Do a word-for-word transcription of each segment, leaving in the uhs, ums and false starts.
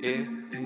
Yeah.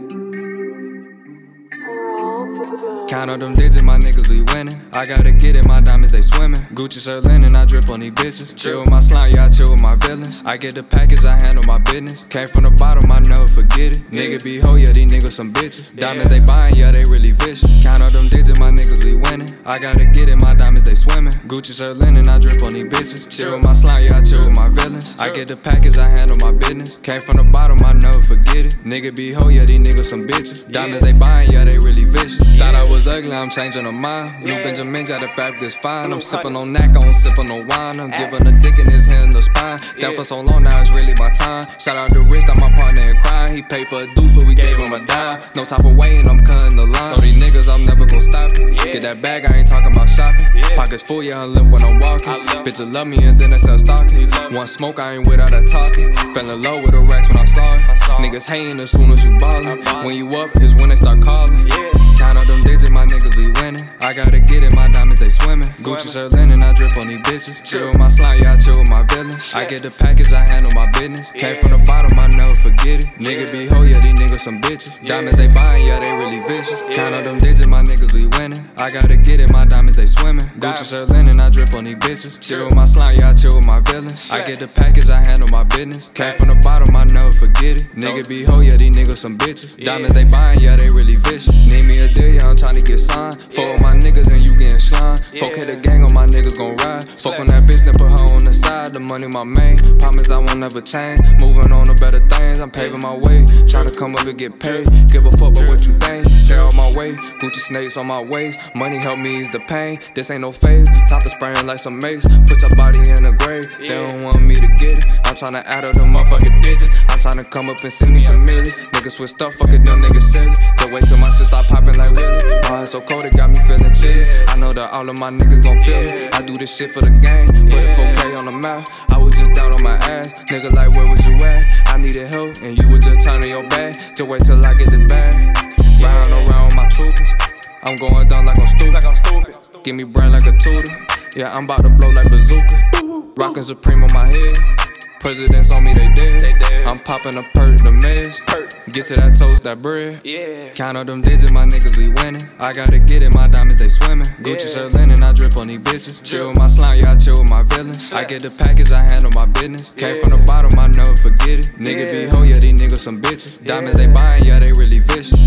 Count up them digits, my niggas, we winning. I gotta get it, my diamonds, they swimming. Gucci shirt linen, I drip on these bitches. Chill with my slime, yeah, I chill with my villains. I get the package, I handle my business. Came from the bottom, I never forget it. Nigga be ho, yeah, these niggas some bitches. Diamonds, they buying, yeah, they really vicious. Count up them digits, my niggas, we winning. I gotta get it, my diamonds, they swimming. Gucci shirt linen, I drip on these bitches. Chill with my slime, yeah, I chill with my villains. I get the package, I handle my business. Came from the bottom, I never forget it. Nigga be ho, yeah, these niggas some bitches. Diamonds, they buying, yeah, they really vicious. Thought I was ugly, I'm changing her mind. Blue Benjamin, yeah, the fabric is fine. I'm sipping on knack, I don't sip on no wine. I'm giving a dick in his hand in the spine. Down for so long, now it's really my time. Shout out to Rich, I'm my partner in crime. He paid for a deuce, but we gave him a dime. No time for waiting, I'm cutting the line. Told these niggas I'm never gon' stop it. Get that bag, I ain't talking about shopping. Pockets full, yeah, I limp when I'm walking. Bitches love me and then they start stalking. One smoke, I ain't without that talking. Fell in love with the racks when I saw it. Niggas hating as soon as you ballin'. When you up is when they start calling. Count up them digits, my niggas, we winning. I gotta get it, my diamonds, they swimming. Gucci shirt linen, I drip on these bitches. Chill with my slime, yeah, I chill with my villains. I get the package, I handle my business. Came from the bottom, I never forget it. Nigga be ho, yeah, these niggas some bitches. Diamonds, they buying, yeah, they really vicious. Count up them digits, my niggas, we winning. I gotta get it, my diamonds, they swimming. Gucci shirt linen, I drip on these bitches. Chill with my slime, yeah, I chill with my villains. I get the package, I handle my business. Came from the bottom, I never forget it. Nigga be ho, yeah, these niggas some bitches. Diamonds, they buying, yeah, they really vicious. Need me a deal, yeah, I'm tryna get signed. Fuck with my niggas and you getting slime. Fuck hit the gang on my niggas gon' ride. Fuck on that bitch, then put her on the side. The money my main, promise I won't never change. Moving on to better things, I'm paving my way. Try to come up and get paid. Give a fuck about what you think. Stay on my way, Gucci snakes on my waist. Money help me ease the pain. This ain't no phase. Top is spraying like some mace. Put your body in the grave. They don't want me to get it. I'm tryna add up them motherfucking digits. I'm tryna come up and send me some millies. Niggas switched up, fuck it, them niggas silly. Just wait till my shit start popping like really. My heart so cold, it got me feeling chilly. I know that all of my niggas gon' feel it. I do this shit for the game. Put it four K on the map. I was just down on my ass. Nigga like, where was you at? I needed help, and you was just turning your back. Just wait till I get the bag. Round around with my troopers. I'm going down like I'm stupid. Give me brain like a tutor. Yeah, I'm about to blow like bazooka. Rockin' Supreme on my head. Presidents on me, they dead. I'm popping a perk, the mess. Get to that toast, that bread. Count up them digits, my niggas, we winning. I gotta get it, my diamonds, they swimming. Gucci shirt linen, I drip on these bitches. Chill with my slime, yeah, I chill with my villains. I get the package, I handle my business. Came from the bottom, I never forget it. Nigga be ho, yeah, these niggas some bitches. Diamonds, they buying, yeah, they really vicious.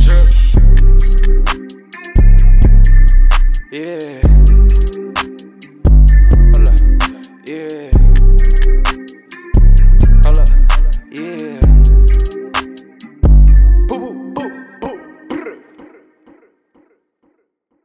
Yeah. Hold up. Yeah. Hold up. Yeah.